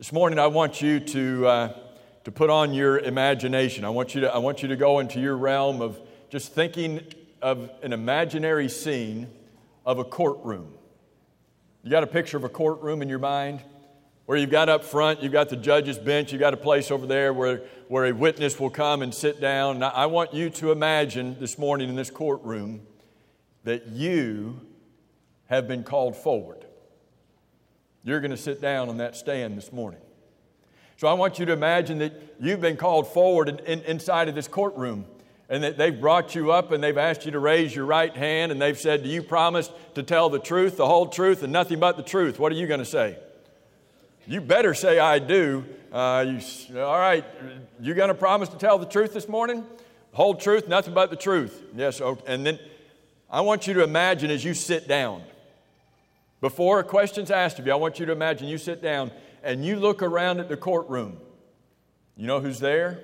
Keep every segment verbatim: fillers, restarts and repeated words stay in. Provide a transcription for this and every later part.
This morning, I want you to uh, to put on your imagination. I want you to I want you to go into your realm of just thinking of an imaginary scene of a courtroom. You got a picture of a courtroom in your mind, where you've got up front, you've got the judge's bench, you've got a place over there where where a witness will come and sit down. And I want you to imagine this morning in this courtroom that you have been called forward. You're going to sit down on that stand this morning. So I want you to imagine that you've been called forward in, in, inside of this courtroom, and that they've brought you up and they've asked you to raise your right hand, and they've said, do you promise to tell the truth, the whole truth, and nothing but the truth? What are you going to say? You better say, I do. Uh, you, all right, you going to promise to tell the truth this morning? The whole truth, nothing but the truth. Yes, okay. And then I want you to imagine as you sit down, before a question's asked of you, I want you to imagine you sit down and you look around at the courtroom. You know who's there?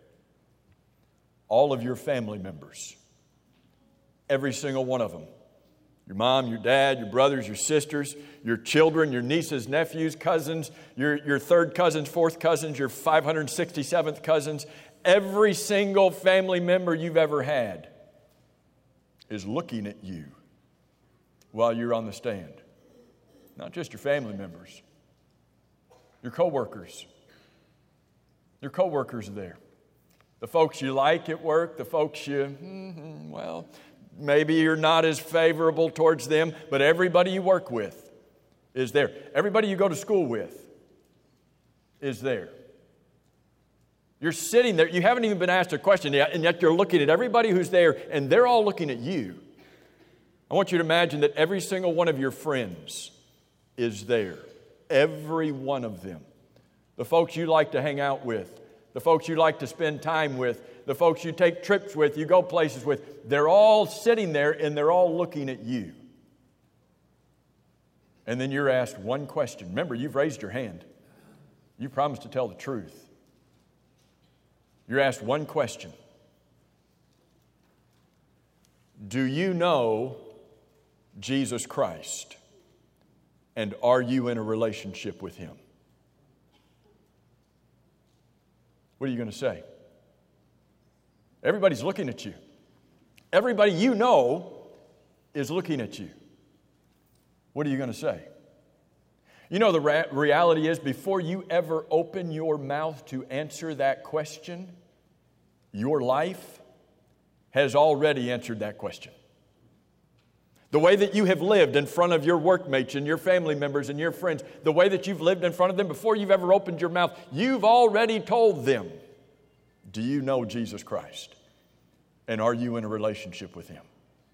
All of your family members. Every single one of them. Your mom, your dad, your brothers, your sisters, your children, your nieces, nephews, cousins, your, your third cousins, fourth cousins, your five hundred sixty-seventh cousins. Every single family member you've ever had is looking at you while you're on the stand. Not just your family members, your coworkers. Your coworkers are there. The folks you like at work, the folks you, mm-hmm, well, maybe you're not as favorable towards them, but everybody you work with is there. Everybody you go to school with is there. You're sitting there, you haven't even been asked a question yet, and yet you're looking at everybody who's there, and they're all looking at you. I want you to imagine that every single one of your friends is there. Every one of them. The folks you like to hang out with, the folks you like to spend time with, the folks you take trips with, you go places with, they're all sitting there and they're all looking at you. And then you're asked one question. Remember, you've raised your hand. You promised to tell the truth. You're asked one question. Do you know Jesus Christ? And are you in a relationship with Him? What are you going to say? Everybody's looking at you. Everybody you know is looking at you. What are you going to say? You know, the ra- reality is, before you ever open your mouth to answer that question, your life has already answered that question. The way that you have lived in front of your workmates and your family members and your friends, the way that you've lived in front of them before you've ever opened your mouth, you've already told them, do you know Jesus Christ? And are you in a relationship with Him?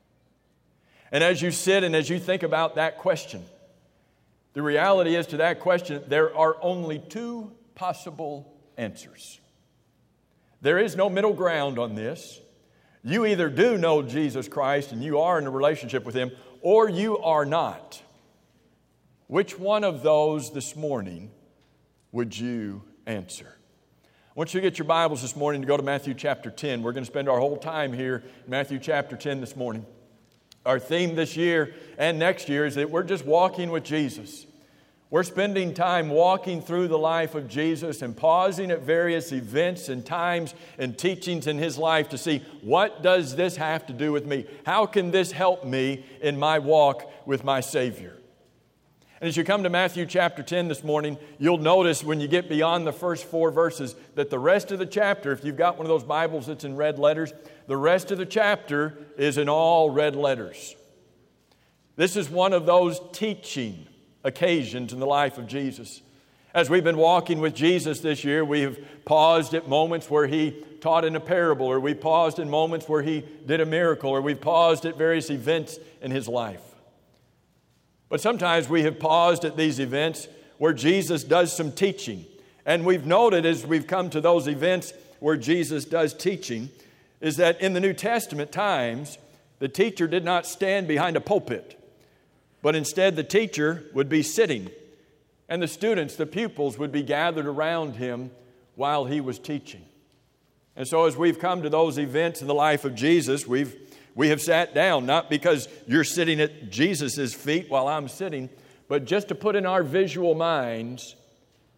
And as you sit and as you think about that question, the reality is to that question, there are only two possible answers. There is no middle ground on this. You either do know Jesus Christ and you are in a relationship with Him, or you are not. Which one of those this morning would you answer? I want you to get your Bibles this morning to go to Matthew chapter ten. We're going to spend our whole time here in Matthew chapter ten this morning. Our theme this year and next year is that we're just walking with Jesus. We're spending time walking through the life of Jesus and pausing at various events and times and teachings in His life to see, what does this have to do with me? How can this help me in my walk with my Savior? And as you come to Matthew chapter ten this morning, you'll notice when you get beyond the first four verses that the rest of the chapter, if you've got one of those Bibles that's in red letters, the rest of the chapter is in all red letters. This is one of those teaching occasions in the life of Jesus. As we've been walking with Jesus this year, we have paused at moments where He taught in a parable, or we paused in moments where He did a miracle, or we've paused at various events in His life. But sometimes we have paused at these events where Jesus does some teaching. And we've noted as we've come to those events where Jesus does teaching, is that in the New Testament times, the teacher did not stand behind a pulpit, but instead the teacher would be sitting, and the students, the pupils, would be gathered around him while he was teaching. And so as we've come to those events in the life of Jesus, we've we have sat down, not because you're sitting at Jesus' feet while I'm sitting, but just to put in our visual minds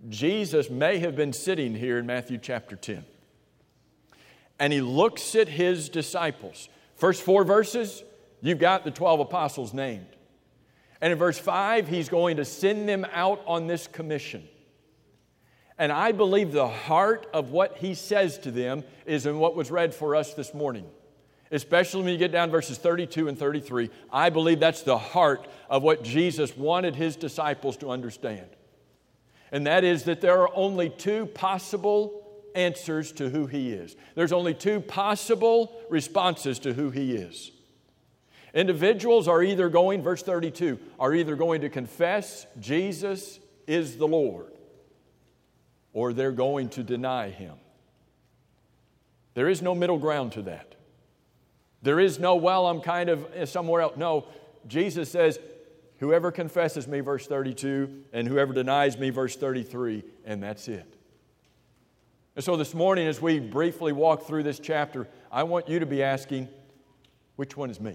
Jesus may have been sitting here in Matthew chapter ten. And he looks at his disciples. First four verses, you've got the twelve apostles named. And in verse five, he's going to send them out on this commission. And I believe the heart of what he says to them is in what was read for us this morning. Especially when you get down to verses thirty-two and thirty-three. I believe that's the heart of what Jesus wanted his disciples to understand. And that is that there are only two possible answers to who he is. There's only two possible responses to who he is. Individuals are either going, verse thirty-two, are either going to confess Jesus is the Lord, or they're going to deny him. There is no middle ground to that. There is no, well, I'm kind of somewhere else. No, Jesus says, whoever confesses me, verse thirty-two, and whoever denies me, verse thirty-three, and that's it. And so this morning, as we briefly walk through this chapter, I want you to be asking, which one is me?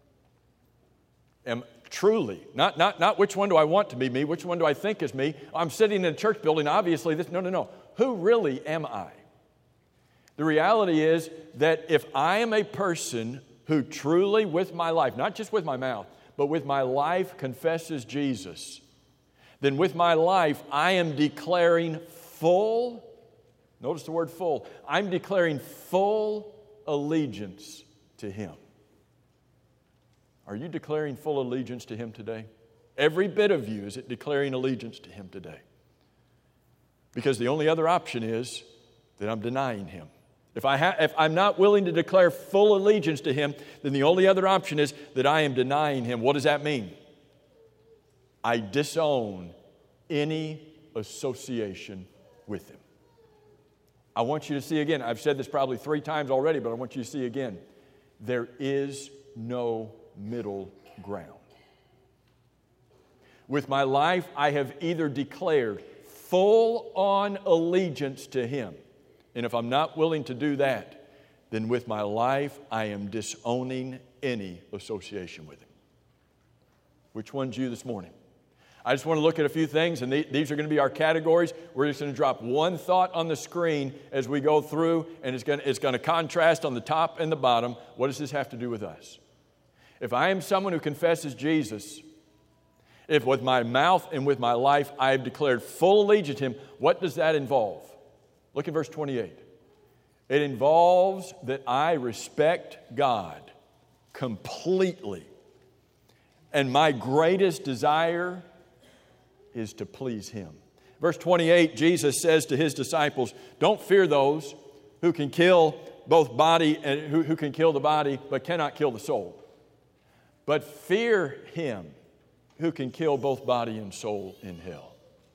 Am truly, not, not, not which one do I want to be me, which one do I think is me? I'm sitting in a church building, obviously, this, no, no, no. Who really am I? The reality is that if I am a person who truly, with my life, not just with my mouth, but with my life confesses Jesus, then with my life I am declaring full, notice the word full, I'm declaring full allegiance to him. Are you declaring full allegiance to him today? Every bit of you, is it declaring allegiance to him today? Because the only other option is that I'm denying him. If, I ha- if I'm not willing to declare full allegiance to him, then the only other option is that I am denying him. What does that mean? I disown any association with him. I want you to see again, I've said this probably three times already, but I want you to see again, there is no middle ground. With my life, I have either declared full-on allegiance to him, and if I'm not willing to do that, then with my life, I am disowning any association with him. Which one's you this morning? I just want to look at a few things, and these are going to be our categories. We're just going to drop one thought on the screen as we go through, and it's going to, it's going to contrast on the top and the bottom. What does this have to do with us? If I am someone who confesses Jesus, if with my mouth and with my life I have declared full allegiance to him, what does that involve? Look at verse twenty-eight. It involves that I respect God completely. And my greatest desire is to please him. Verse twenty-eight, Jesus says to his disciples, don't fear those who can kill both body and who, who can kill the body but cannot kill the soul. But fear him who can kill both body and soul in hell.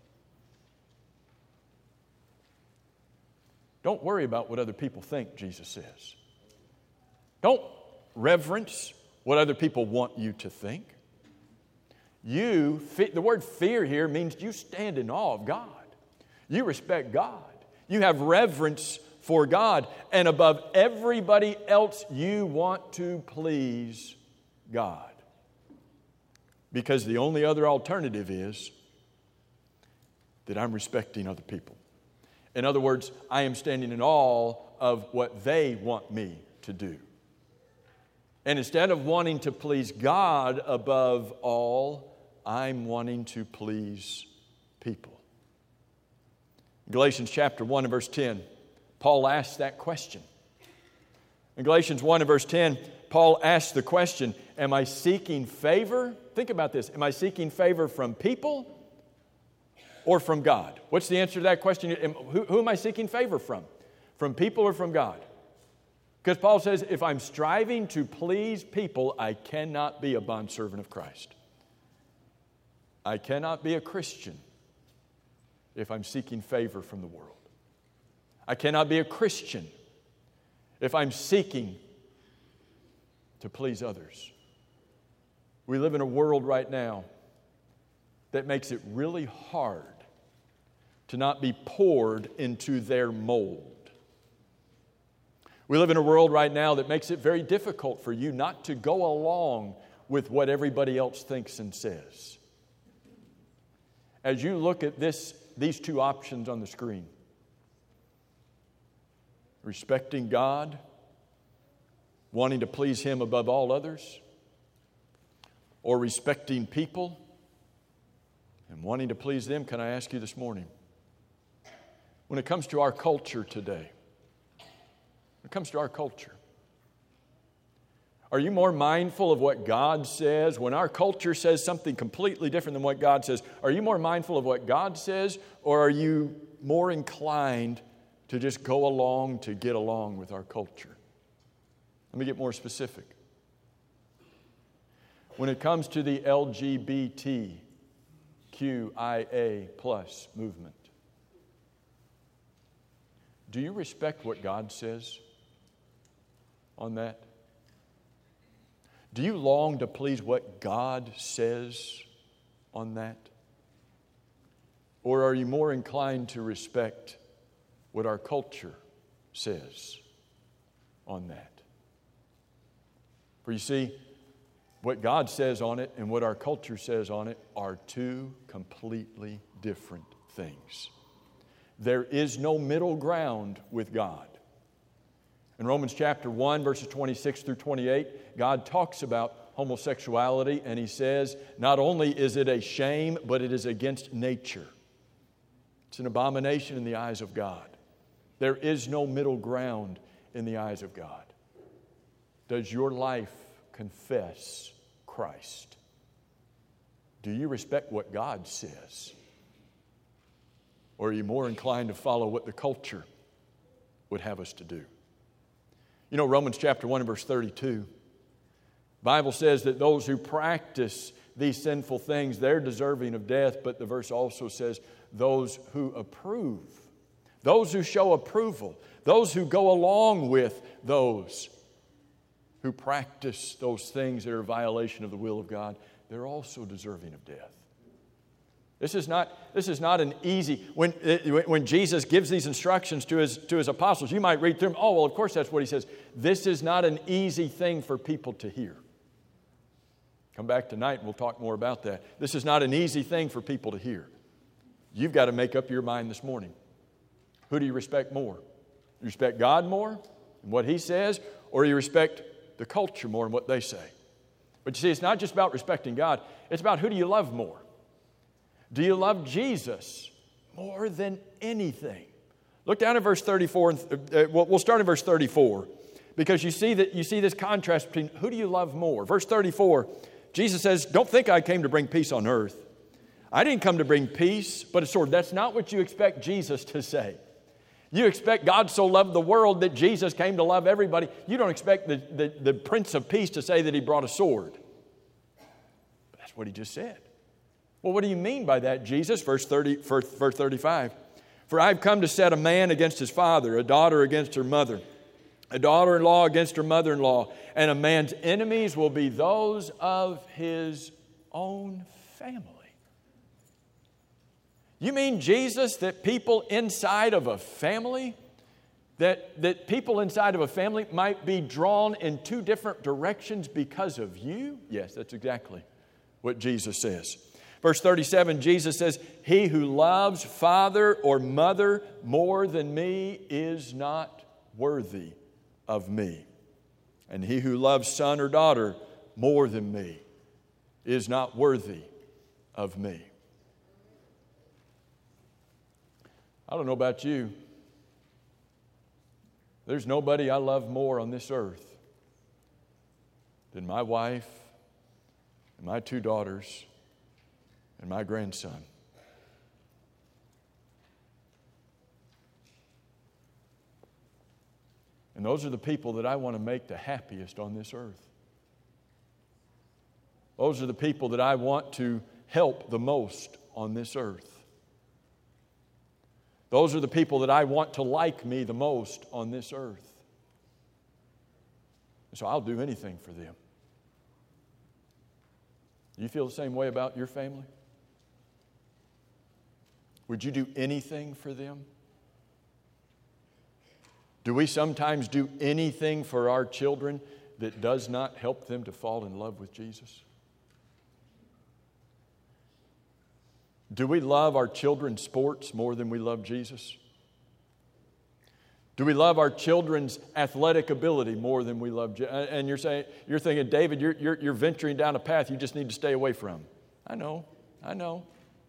Don't worry about what other people think, Jesus says. Don't reverence what other people want you to think. You, the word fear here means you stand in awe of God. You respect God. You have reverence for God. And above everybody else, you want to please God. Because the only other alternative is that I'm respecting other people. In other words, I am standing in awe of what they want me to do. And instead of wanting to please God above all, I'm wanting to please people. Galatians chapter one and verse ten, Paul asks that question. In Galatians one and verse ten, Paul asks the question, am I seeking favor? Think about this. Am I seeking favor from people or from God? What's the answer to that question? Who, who am I seeking favor from? From people or from God? Because Paul says, if I'm striving to please people, I cannot be a bondservant of Christ. I cannot be a Christian if I'm seeking favor from the world. I cannot be a Christian if I'm seeking to please others. We live in a world right now that makes it really hard to not be poured into their mold. We live in a world right now that makes it very difficult for you not to go along with what everybody else thinks and says. As you look at this these two options on the screen. Respecting God, wanting to please Him above all others, or respecting people and wanting to please them. Can I ask you this morning, when it comes to our culture today, when it comes to our culture, are you more mindful of what God says? When our culture says something completely different than what God says, are you more mindful of what God says, or are you more inclined to just go along to get along with our culture? Let me get more specific. When it comes to the L G B T Q I A plus movement, do you respect what God says on that? Do you long to please what God says on that? Or are you more inclined to respect what our culture says on that? For you see, what God says on it and what our culture says on it are two completely different things. There is no middle ground with God. In Romans chapter one, verses twenty-six through twenty-eight, God talks about homosexuality, and He says, not only is it a shame, but it is against nature. It's an abomination in the eyes of God. There is no middle ground in the eyes of God. Does your life confess Christ? Do you respect what God says? Or are you more inclined to follow what the culture would have us to do? You know, Romans chapter one and verse thirty-two, the Bible says that those who practice these sinful things, they're deserving of death, but the verse also says those who approve, those who show approval, those who go along with those who practice those things that are a violation of the will of God, they're also deserving of death. This is not, this is not an easy, when, when Jesus gives these instructions to his, to his apostles, you might read through them, oh, well, of course that's what He says. This is not an easy thing for people to hear. Come back tonight and we'll talk more about that. This is not an easy thing for people to hear. You've got to make up your mind this morning. Who do you respect more? You respect God more and what He says, or you respect the culture more and what they say? But you see, it's not just about respecting God. It's about who do you love more? Do you love Jesus more than anything? Look down at verse thirty-four. And, uh, we'll start in verse thirty-four because you see that you see this contrast between who do you love more. Verse thirty-four, Jesus says, "Don't think I came to bring peace on earth. I didn't come to bring peace, but a sword." That's not what you expect Jesus to say. You expect God so loved the world that Jesus came to love everybody. You don't expect the, the, the Prince of Peace to say that He brought a sword. But that's what He just said. Well, what do you mean by that, Jesus? Verse thirty, verse thirty-five. "For I've come to set a man against his father, a daughter against her mother, a daughter-in-law against her mother-in-law, and a man's enemies will be those of his own family." You mean, Jesus, that people inside of a family, that, that people inside of a family might be drawn in two different directions because of you? Yes, that's exactly what Jesus says. Verse thirty-seven, Jesus says, "He who loves father or mother more than me is not worthy of me. And he who loves son or daughter more than me is not worthy of me." I don't know about you. There's nobody I love more on this earth than my wife and my two daughters and my grandson. And those are the people that I want to make the happiest on this earth. Those are the people that I want to help the most on this earth. Those are the people that I want to like me the most on this earth. So I'll do anything for them. Do you feel the same way about your family? Would you do anything for them? Do we sometimes do anything for our children that does not help them to fall in love with Jesus? Do we love our children's sports more than we love Jesus? Do we love our children's athletic ability more than we love Jesus? And you're saying, you're thinking, David, you're, you're, you're venturing down a path you just need to stay away from. I know, I know.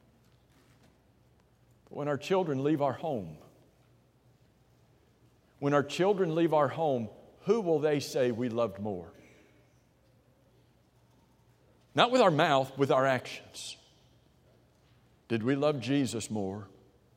But when our children leave our home, when our children leave our home, who will they say we loved more? Not with our mouth, with our actions. Did we love Jesus more?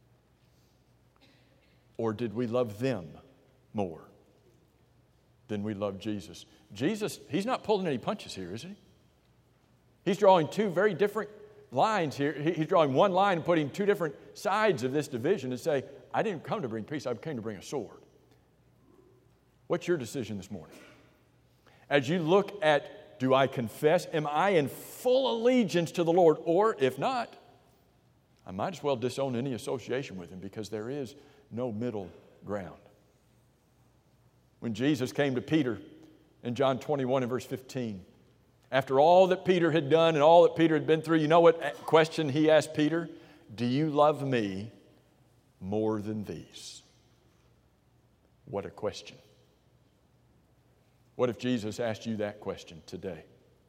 Or did we love them more than we love Jesus? Jesus, he's not pulling any punches here, is he? He's drawing two very different lines here. He's drawing one line and putting two different sides of this division and say, I didn't come to bring peace, I came to bring a sword. What's your decision this morning? As you look at, do I confess? Am I in full allegiance to the Lord? Or if not, I might as well disown any association with him, because there is no middle ground. When Jesus came to Peter in John twenty-one and verse fifteen, after all that Peter had done and all that Peter had been through, you know what question he asked Peter? Do you love me more than these? What a question. What if Jesus asked you that question today?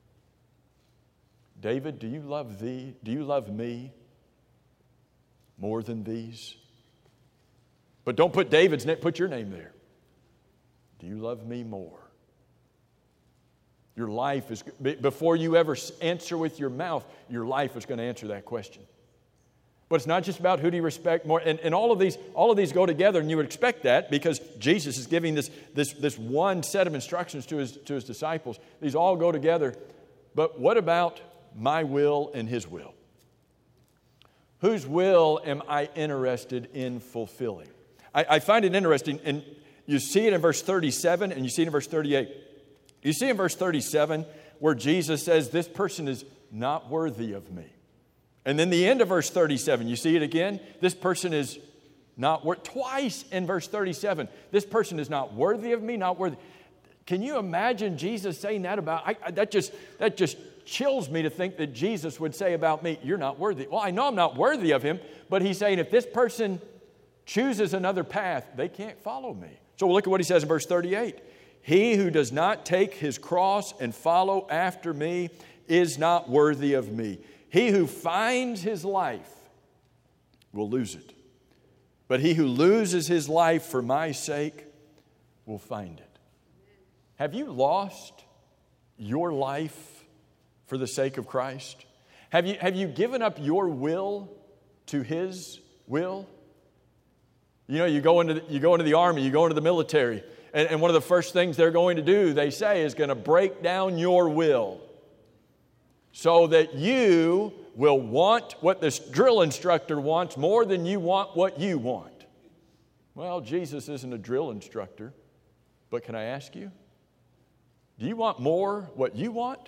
David, do you love thee? Do you love me more than these? But don't put David's name, put your name there. Do you love me more? Your life is, before you ever answer with your mouth, your life is going to answer that question. But it's not just about who do you respect more. And, and all of these, all of these go together, and you would expect that because Jesus is giving this, this, this one set of instructions to his, to his disciples. These all go together. But what about my will and his will? Whose will am I interested in fulfilling? I, I find it interesting, and you see it in verse thirty-seven and you see it in verse thirty-eight. You see in verse thirty-seven where Jesus says, this person is not worthy of me. And then the end of verse thirty-seven, you see it again? This person is not worth, twice in verse thirty-seven, this person is not worthy of me, not worthy. Can you imagine Jesus saying that about, I, I, that just, that just chills me to think that Jesus would say about me, you're not worthy. Well, I know I'm not worthy of him, but he's saying if this person chooses another path, they can't follow me. So we'll look at what he says in verse thirty-eight. He who does not take his cross and follow after me is not worthy of me. He who finds his life will lose it. But he who loses his life for my sake will find it. Have you lost your life for the sake of Christ? Have you, have you given up your will to his will? You know, you go into the, you go into the army, you go into the military, and, and one of the first things they're going to do, they say, is going to break down your will so that you will want what this drill instructor wants more than you want what you want. Well, Jesus isn't a drill instructor, but can I ask you, do you want more what you want,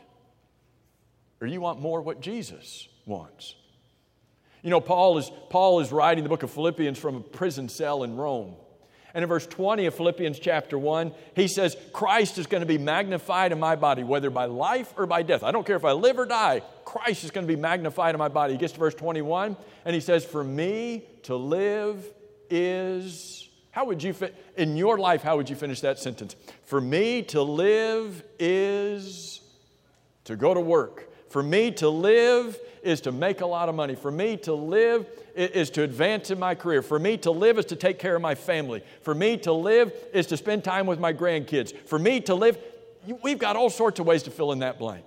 or do you want more what Jesus wants? You know, Paul is, Paul is writing the book of Philippians from a prison cell in Rome. And in verse twenty of Philippians chapter one, he says, Christ is going to be magnified in my body, whether by life or by death. I don't care if I live or die, Christ is going to be magnified in my body. He gets to verse twenty-one, and he says, for me to live is... How would you, fit in your life, how would you finish that sentence? For me to live is to go to work. For me to live is to make a lot of money. For me to live is to advance in my career. For me to live is to take care of my family. For me to live is to spend time with my grandkids. For me to live, we've got all sorts of ways to fill in that blank.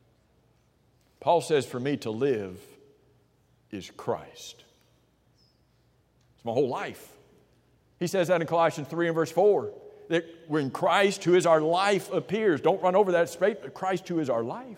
Paul says, for me to live is Christ. It's my whole life. He says that in Colossians three and verse four. That when Christ, who is our life, appears. Don't run over that straight, but Christ, who is our life.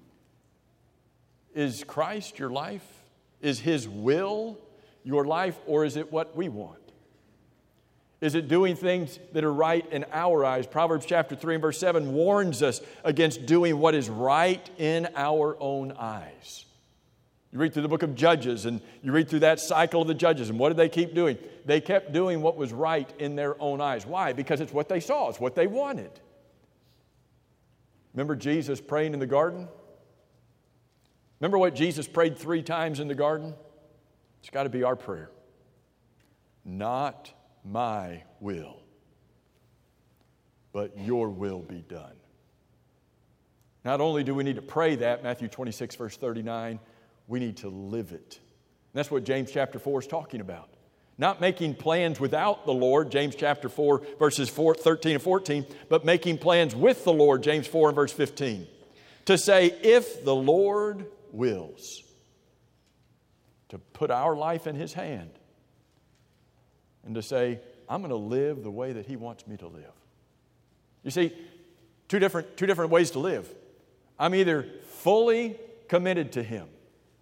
Is Christ your life? Is his will your life, or is it what we want? Is it doing things that are right in our eyes? Proverbs chapter three and verse seven warns us against doing what is right in our own eyes. You read through the book of Judges, and you read through that cycle of the judges, and what did they keep doing? They kept doing what was right in their own eyes. Why? Because it's what they saw. It's what they wanted. Remember Jesus praying in the garden? Remember what Jesus prayed three times in the garden? It's got to be our prayer. Not my will, but your will be done. Not only do we need to pray that, Matthew twenty-six, verse thirty-nine, we need to live it. And that's what James chapter four is talking about. Not making plans without the Lord, James chapter four, verses four, thirteen and fourteen, but making plans with the Lord, James four and verse fifteen. To say, if the Lord wills, to put our life in His hand, and to say, I'm going to live the way that He wants me to live. You see, two different, two different ways to live. I'm either fully committed to Him,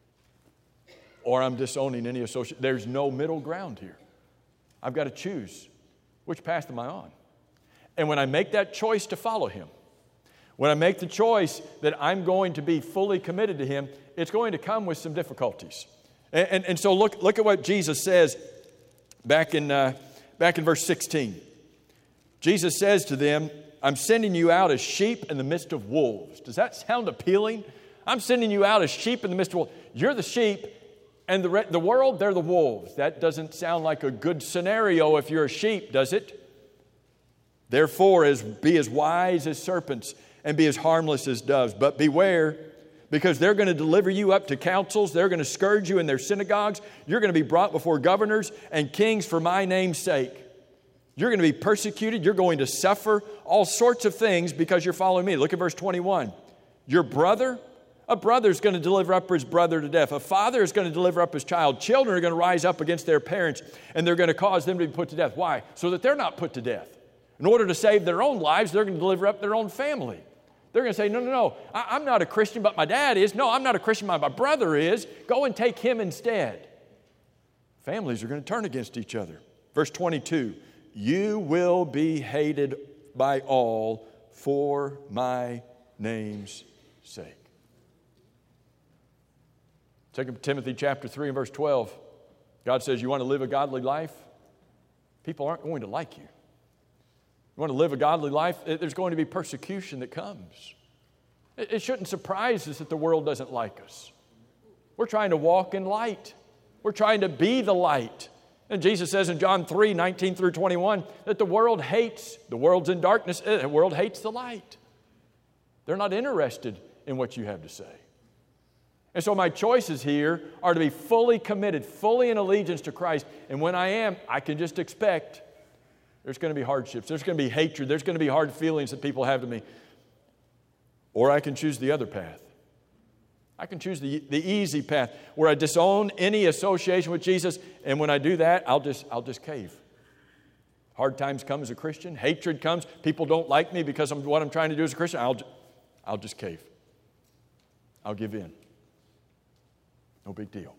or I'm disowning any association. There's no middle ground here. I've got to choose which path am I on. And when I make that choice to follow Him, when I make the choice that I'm going to be fully committed to Him, it's going to come with some difficulties. And, and, and so look, look at what Jesus says back in, uh, back in verse sixteen. Jesus says to them, I'm sending you out as sheep in the midst of wolves. Does that sound appealing? I'm sending you out as sheep in the midst of wolves. You're the sheep, and the, re- the world, they're the wolves. That doesn't sound like a good scenario if you're a sheep, does it? Therefore, as, be as wise as serpents and be as harmless as doves. But beware, because they're going to deliver you up to councils. They're going to scourge you in their synagogues. You're going to be brought before governors and kings for my name's sake. You're going to be persecuted. You're going to suffer all sorts of things because you're following me. Look at verse twenty-one. Your brother, a brother is going to deliver up his brother to death. A father is going to deliver up his child. Children are going to rise up against their parents, and they're going to cause them to be put to death. Why? So that they're not put to death. In order to save their own lives, they're going to deliver up their own family. They're going to say, no, no, no, I, I'm not a Christian, but my dad is. No, I'm not a Christian, but my brother is. Go and take him instead. Families are going to turn against each other. Verse twenty-two, you will be hated by all for my name's sake. Second Timothy chapter three and verse twelve, God says, you want to live a godly life? People aren't going to like you. You want to live a godly life? There's going to be persecution that comes. It shouldn't surprise us that the world doesn't like us. We're trying to walk in light. We're trying to be the light. And Jesus says in John three, nineteen through twenty-one, that the world hates, the world's in darkness, the world hates the light. They're not interested in what you have to say. And so my choices here are to be fully committed, fully in allegiance to Christ. And when I am, I can just expect there's going to be hardships. There's going to be hatred. There's going to be hard feelings that people have to me. Or I can choose the other path. I can choose the, the easy path where I disown any association with Jesus. And when I do that, I'll just, I'll just cave. Hard times come as a Christian. Hatred comes. People don't like me because of what I'm trying to do as a Christian. I'll, I'll just cave. I'll give in. No big deal.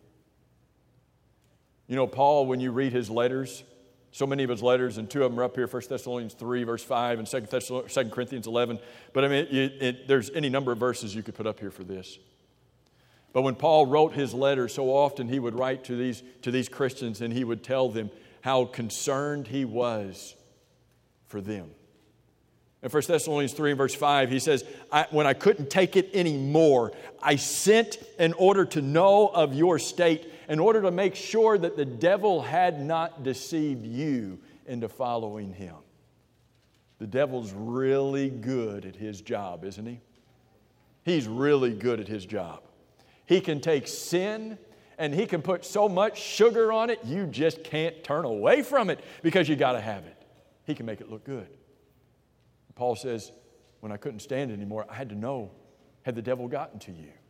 You know, Paul, when you read his letters, so many of his letters, and two of them are up here, First Thessalonians three, verse five, and Second Corinthians eleven. But I mean, it, it, there's any number of verses you could put up here for this. But when Paul wrote his letters, so often he would write to these, to these Christians, and he would tell them how concerned he was for them. In First Thessalonians three and verse five, he says, I, when I couldn't take it anymore, I sent in order to know of your state, in order to make sure that the devil had not deceived you into following him. The devil's really good at his job, isn't he? He's really good at his job. He can take sin and he can put so much sugar on it, you just can't turn away from it because you got to have it. He can make it look good. Paul says, when I couldn't stand it anymore, I had to know, had the devil gotten to you?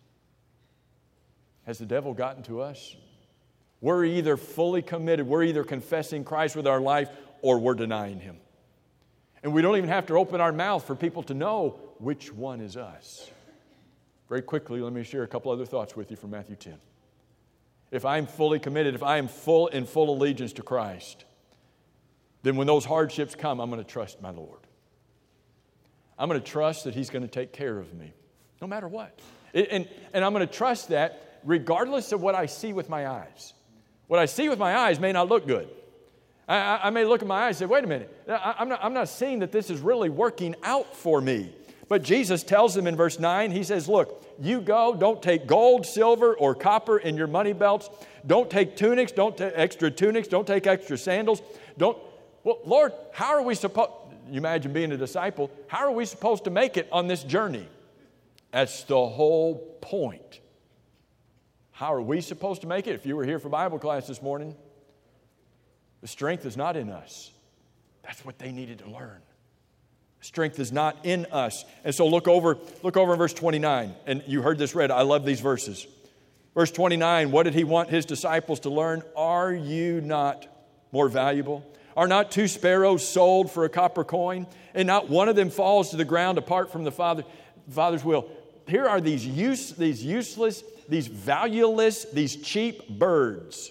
Has the devil gotten to us? We're either fully committed, we're either confessing Christ with our life, or we're denying Him. And we don't even have to open our mouth for people to know which one is us. Very quickly, let me share a couple other thoughts with you from Matthew ten. If I'm fully committed, if I am full in full allegiance to Christ, then when those hardships come, I'm going to trust my Lord. I'm going to trust that He's going to take care of me, no matter what. And, and I'm going to trust that regardless of what I see with my eyes. What I see with my eyes may not look good. I, I may look at my eyes and say, wait a minute, I, I'm not, I'm not seeing that this is really working out for me. But Jesus tells them in verse nine, he says, look, you go, don't take gold, silver, or copper in your money belts. Don't take tunics, don't take extra tunics, don't take extra sandals. Don't, well, Lord, how are we supposed, you imagine being a disciple, how are we supposed to make it on this journey? That's the whole point. How are we supposed to make it? If you were here for Bible class this morning, the strength is not in us. That's what they needed to learn. Strength is not in us. And so look over, look over in verse twenty-nine. And you heard this read. I love these verses. Verse twenty-nine, what did he want his disciples to learn? Are you not more valuable? Are not two sparrows sold for a copper coin? And not one of them falls to the ground apart from the Father, Father's will. Here are these use, these useless, these valueless, these cheap birds.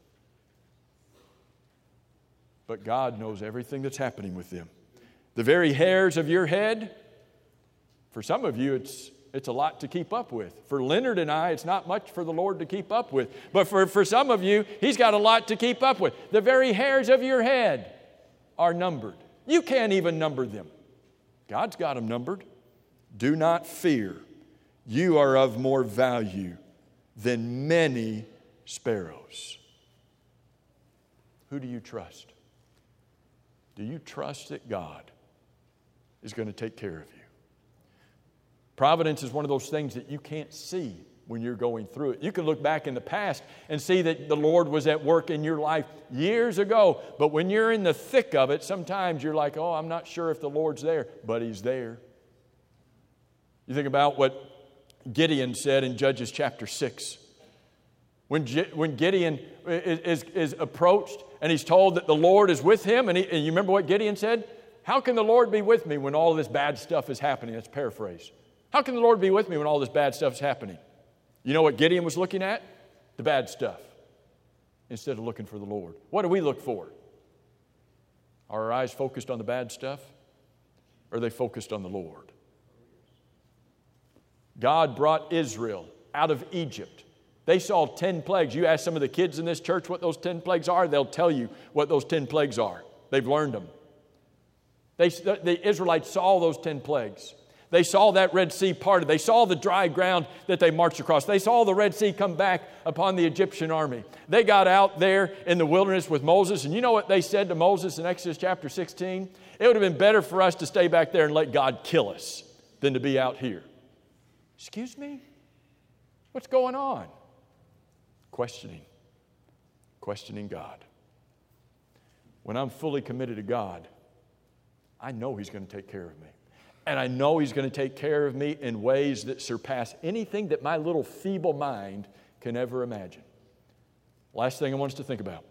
But God knows everything that's happening with them. The very hairs of your head, for some of you, it's it's a lot to keep up with. For Leonard and I, it's not much for the Lord to keep up with. But for, for some of you, He's got a lot to keep up with. The very hairs of your head are numbered. You can't even number them. God's got them numbered. Do not fear. You are of more value than many sparrows. Who do you trust? Do you trust that God is going to take care of you? Providence is one of those things that you can't see when you're going through it. You can look back in the past and see that the Lord was at work in your life years ago. But when you're in the thick of it, sometimes you're like, oh, I'm not sure if the Lord's there. But He's there. You think about what Gideon said in Judges chapter six. When, when Gideon is, is, is approached and he's told that the Lord is with him, and, he, and you remember what Gideon said? How can the Lord be with me when all this bad stuff is happening? That's paraphrase. How can the Lord be with me when all this bad stuff is happening? You know what Gideon was looking at? The bad stuff, instead of looking for the Lord. What do we look for? Are our eyes focused on the bad stuff? Or are they focused on the Lord? God brought Israel out of Egypt. They saw ten plagues. You ask some of the kids in this church what those ten plagues are, they'll tell you what those ten plagues are. They've learned them. They, the Israelites saw those ten plagues. They saw that Red Sea parted. They saw the dry ground that they marched across. They saw the Red Sea come back upon the Egyptian army. They got out there in the wilderness with Moses, and you know what they said to Moses in Exodus chapter sixteen? It would have been better for us to stay back there and let God kill us than to be out here. Excuse me? What's going on? Questioning. Questioning God. When I'm fully committed to God, I know He's going to take care of me. And I know He's going to take care of me in ways that surpass anything that my little feeble mind can ever imagine. Last thing I want us to think about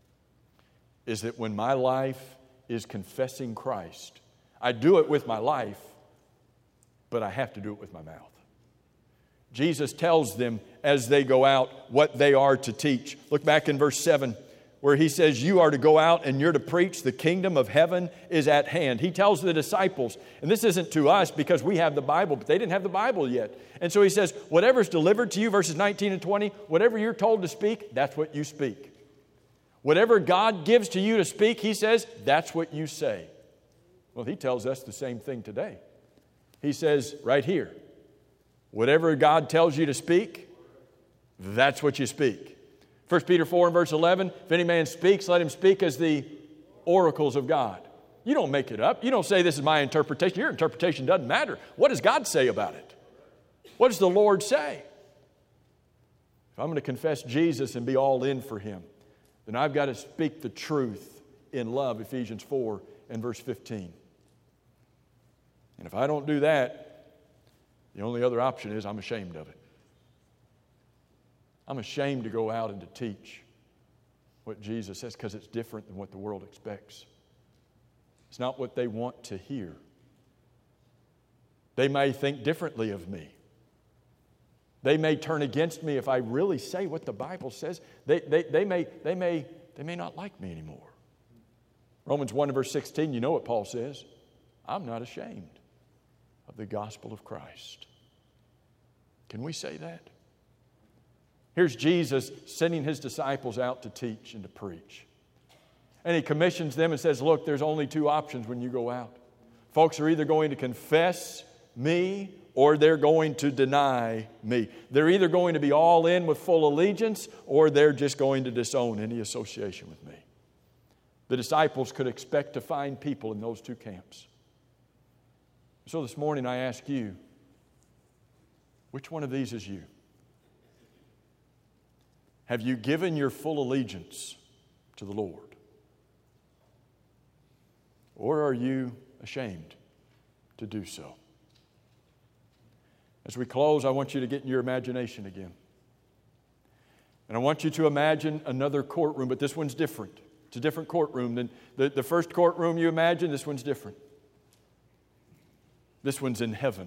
is that when my life is confessing Christ, I do it with my life, but I have to do it with my mouth. Jesus tells them as they go out what they are to teach. Look back in verse seven where He says, you are to go out and you're to preach. The kingdom of heaven is at hand. He tells the disciples, and this isn't to us because we have the Bible, but they didn't have the Bible yet. And so He says, whatever's delivered to you, verses nineteen and twenty, whatever you're told to speak, that's what you speak. Whatever God gives to you to speak, He says, that's what you say. Well, He tells us the same thing today. He says right here, whatever God tells you to speak, that's what you speak. First Peter four and verse eleven, if any man speaks, let him speak as the oracles of God. You don't make it up. You don't say this is my interpretation. Your interpretation doesn't matter. What does God say about it? What does the Lord say? If I'm going to confess Jesus and be all in for Him, then I've got to speak the truth in love, Ephesians four and verse fifteen. And if I don't do that, the only other option is I'm ashamed of it. I'm ashamed to go out and to teach what Jesus says because it's different than what the world expects. It's not what they want to hear. They may think differently of me. They may turn against me if I really say what the Bible says. They, they, they, may, they, may, they may not like me anymore. Romans one and verse sixteen, you know what Paul says. I'm not ashamed of the gospel of Christ. Can we say that? Here's Jesus sending His disciples out to teach and to preach. And He commissions them and says, look, there's only two options when you go out. Folks are either going to confess me or they're going to deny me. They're either going to be all in with full allegiance or they're just going to disown any association with me. The disciples could expect to find people in those two camps. So this morning I ask you, which one of these is you? Have you given your full allegiance to the Lord? Or are you ashamed to do so? As we close, I want you to get in your imagination again. And I want you to imagine another courtroom, but this one's different. It's a different courtroom than the, the first courtroom you imagined. This one's different. This one's in heaven.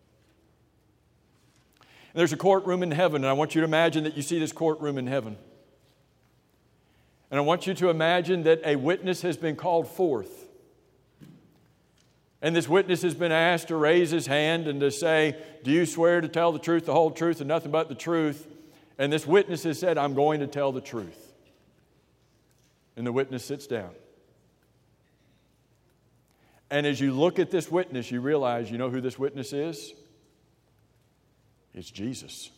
And there's a courtroom in heaven, and I want you to imagine that you see this courtroom in heaven. And I want you to imagine that a witness has been called forth. And this witness has been asked to raise his hand and to say, do you swear to tell the truth, the whole truth, and nothing but the truth? And this witness has said, I'm going to tell the truth. And the witness sits down. And as you look at this witness, you realize, you know who this witness is? It's Jesus.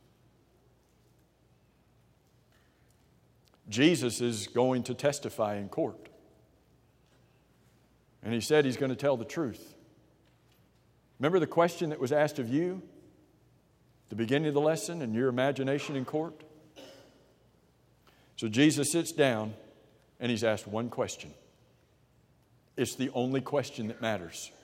Jesus is going to testify in court. And he said he's going to tell the truth. Remember the question that was asked of you at the beginning of the lesson and your imagination in court? So Jesus sits down and he's asked one question. It's the only question that matters.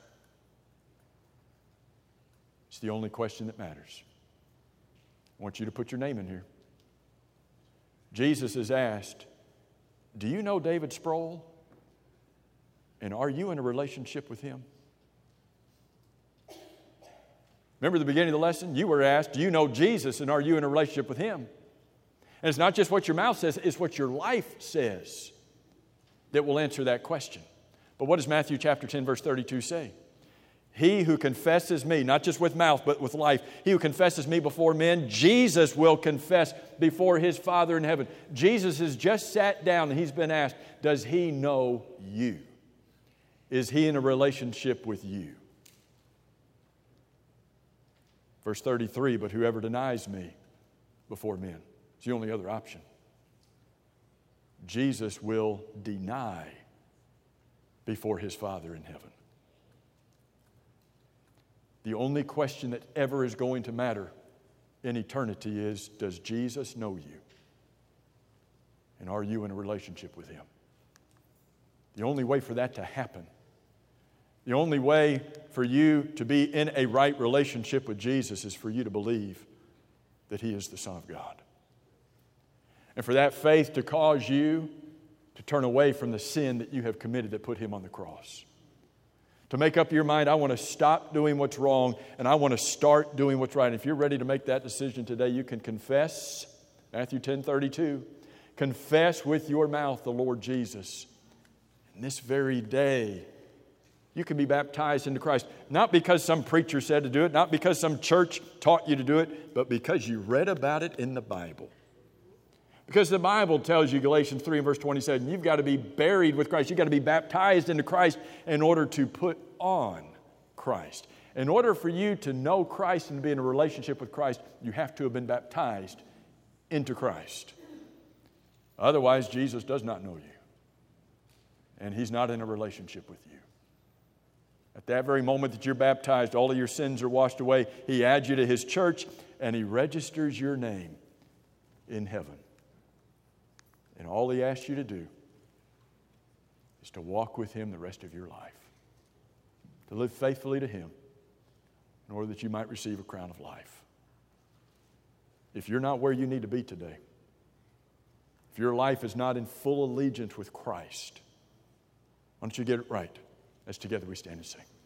It's the only question that matters. I want you to put your name in here. Jesus is asked, do you know David Sproul? And are you in a relationship with him? Remember the beginning of the lesson? You were asked, do you know Jesus and are you in a relationship with him? And it's not just what your mouth says, it's what your life says that will answer that question. But what does Matthew chapter ten verse thirty-two say? He who confesses me, not just with mouth, but with life, he who confesses me before men, Jesus will confess before his Father in heaven. Jesus has just sat down and he's been asked, does he know you? Is he in a relationship with you? Verse thirty-three, but whoever denies me before men, it's the only other option. Jesus will deny before his Father in heaven. The only question that ever is going to matter in eternity is, does Jesus know you? And are you in a relationship with him? The only way for that to happen, the only way for you to be in a right relationship with Jesus is for you to believe that he is the Son of God. And for that faith to cause you to turn away from the sin that you have committed that put him on the cross. To make up your mind, I want to stop doing what's wrong and I want to start doing what's right. And if you're ready to make that decision today, you can confess, Matthew ten thirty-two, confess with your mouth the Lord Jesus. And this very day, you can be baptized into Christ. Not because some preacher said to do it, not because some church taught you to do it, but because you read about it in the Bible. Because the Bible tells you, Galatians three and verse twenty-seven, you've got to be buried with Christ. You've got to be baptized into Christ in order to put on Christ. In order for you to know Christ and to be in a relationship with Christ, you have to have been baptized into Christ. Otherwise, Jesus does not know you. And he's not in a relationship with you. At that very moment that you're baptized, all of your sins are washed away. He adds you to his church and he registers your name in heaven. And all he asks you to do is to walk with him the rest of your life. To live faithfully to him in order that you might receive a crown of life. If you're not where you need to be today, if your life is not in full allegiance with Christ, why don't you get it right as together we stand and sing.